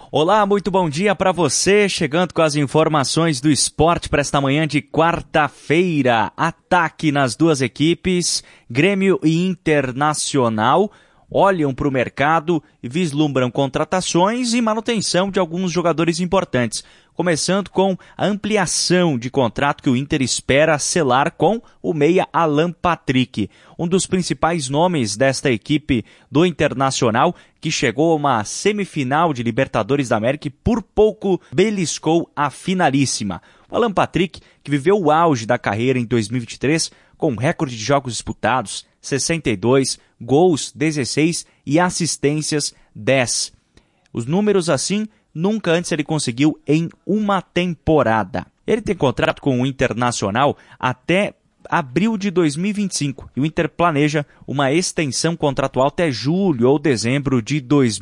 Olá, muito bom dia para você, chegando com as informações do esporte para esta manhã de quarta-feira. Ataque nas duas equipes, Grêmio e Internacional, olham para o mercado e vislumbram contratações e manutenção de alguns jogadores importantes. Começando com a ampliação de contrato que o Inter espera selar com o meia Alan Patrick, um dos principais nomes desta equipe do Internacional, que chegou a uma semifinal de Libertadores da América e por pouco beliscou a finalíssima. O Alan Patrick, que viveu o auge da carreira em 2023, com recorde de jogos disputados, 62, gols 16 e assistências 10. Os números assim nunca antes ele conseguiu em uma temporada. Ele tem contrato com o Internacional até abril de 2025 e o Inter planeja uma extensão contratual até julho ou dezembro de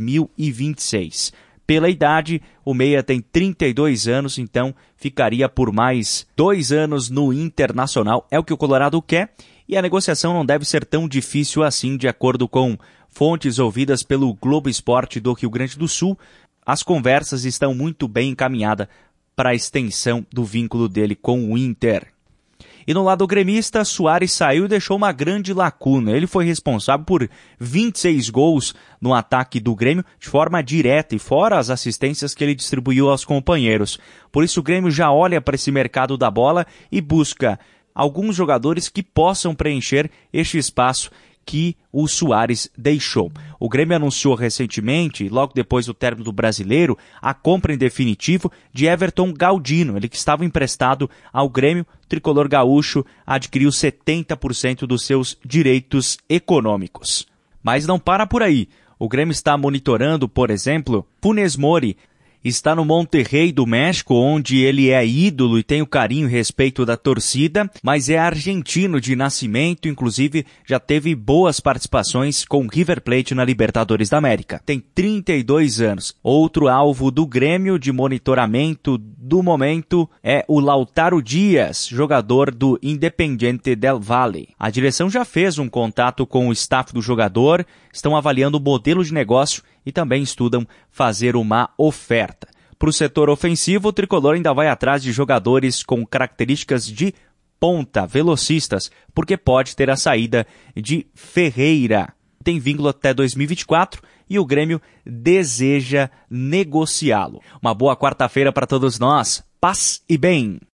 2026. Pela idade, o meia tem 32 anos, então ficaria por mais 2 anos no Internacional. É o que o Colorado quer e a negociação não deve ser tão difícil assim, de acordo com fontes ouvidas pelo Globo Esporte do Rio Grande do Sul. As conversas estão muito bem encaminhadas para a extensão do vínculo dele com o Inter. E no lado gremista, Soares saiu e deixou uma grande lacuna. Ele foi responsável por 26 gols no ataque do Grêmio de forma direta e fora as assistências que ele distribuiu aos companheiros. Por isso o Grêmio já olha para esse mercado da bola e busca alguns jogadores que possam preencher este espaço que o Soares deixou. O Grêmio anunciou recentemente, logo depois do término do Brasileiro, a compra em definitivo de Everton Galdino, ele que estava emprestado ao Grêmio. O tricolor gaúcho adquiriu 70% dos seus direitos econômicos. Mas não para por aí. O Grêmio está monitorando, por exemplo, Funes Mori. Está no Monterrey do México, onde ele é ídolo e tem o carinho e respeito da torcida, mas é argentino de nascimento, inclusive já teve boas participações com River Plate na Libertadores da América. Tem 32 anos. Outro alvo do Grêmio de monitoramento do momento é o Lautaro Dias, jogador do Independiente del Valle. A direção já fez um contato com o staff do jogador, estão avaliando o modelo de negócio e também estudam fazer uma oferta. Para o setor ofensivo, o tricolor ainda vai atrás de jogadores com características de ponta, velocistas, porque pode ter a saída de Ferreira. Tem vínculo até 2024 e o Grêmio deseja negociá-lo. Uma boa quarta-feira para todos nós. Paz e bem!